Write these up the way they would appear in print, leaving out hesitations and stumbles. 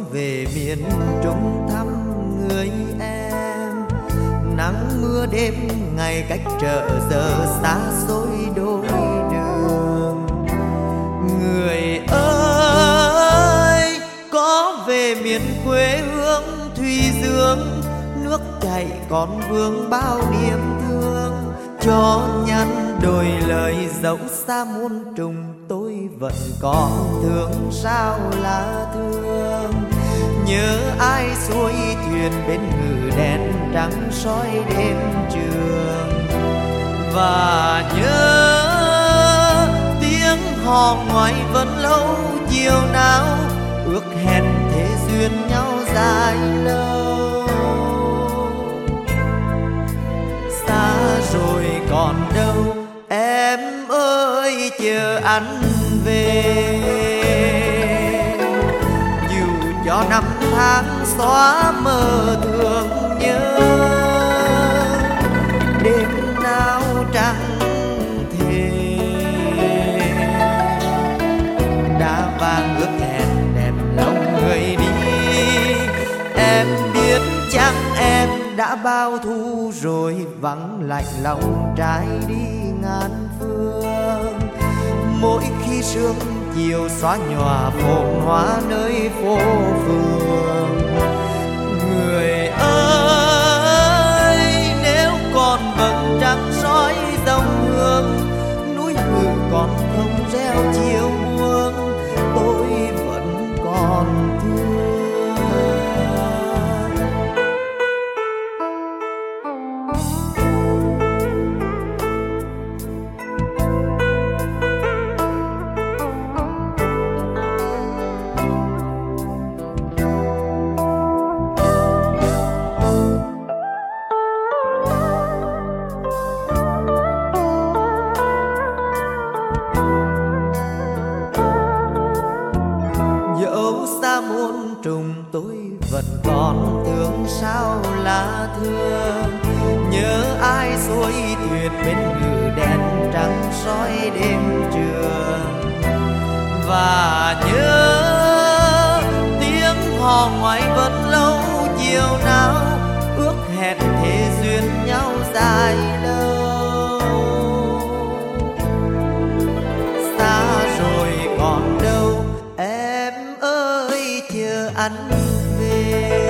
về miền Trung thăm người em. Nắng mưa đêm ngày cách trở giờ xa xôi đôi đường. Người ơi có về miền quê hương Thủy Dương, nước chảy còn vương bao niềm thương. Cho nhắn đôi lời dẫu xa muôn trùng, tôi vẫn còn thương sao là thương. Nhớ ai xuôi thuyền bên ngự đèn trắng soi đêm trường. Và nhớ tiếng hò ngoài vẫn lâu chiều nào, ước hẹn thế duyên nhau dài lâu. Xa rồi còn đâu em ơi chờ anh về. Dù cho năm tháng xóa mơ thương nhớ, đêm nào trăng thề đã vang ước hẹn đẹp lòng người đi. Em biết chăng em đã bao thu rồi, vắng lạnh lòng trái đi ngàn phương. Mỗi khi sương chiều xóa nhòa phồn hoa nơi phố phường. Người ơi nếu còn vầng trăng soi dòng hương, núi ngự còn không reo chiều buông, tôi vẫn còn thương. Xa muôn trùng tôi vẫn còn thương sao là thương. Nhớ ai xuôi thuyền bên ngự đèn trắng soi đêm trường. Và nhớ tiếng hò ngoài vẫn lâu chiều nào, ước hẹn thế duyên nhau dài lâu. Xa rồi còn đâu em ơi chờ anh về.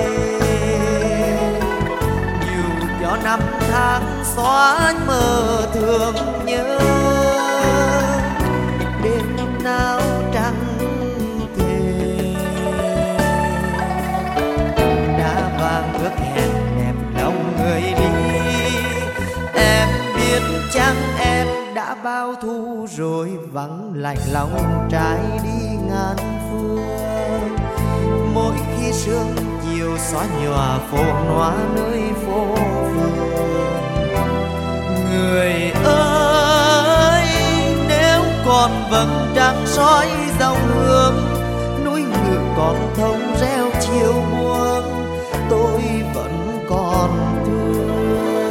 Dù cho năm tháng xóa mơ thương nhớ, đêm nào trăng thề đã vang ước hẹn đẹp lòng người đi. Em biết chăng em đã bao thu rồi, vắng lạnh lòng trái đi ngàn phương. Mỗi khi sương chiều xóa nhòa phồn hoa nơi phố phường. Người ơi nếu còn vầng trăng soi dòng hương, núi ngự còn thông reo chiều buông, tôi vẫn còn thương.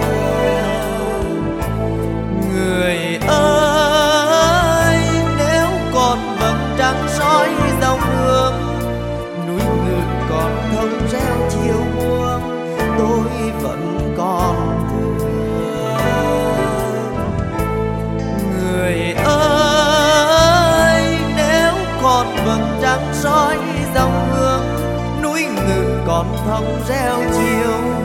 Người ơi nếu còn vầng trăng soi dòng hương, núi ngự còn thông reo chiều buông, tôi vẫn còn thương. Người ơi nếu còn vầng trăng soi dòng hương, núi ngự còn thông reo chiều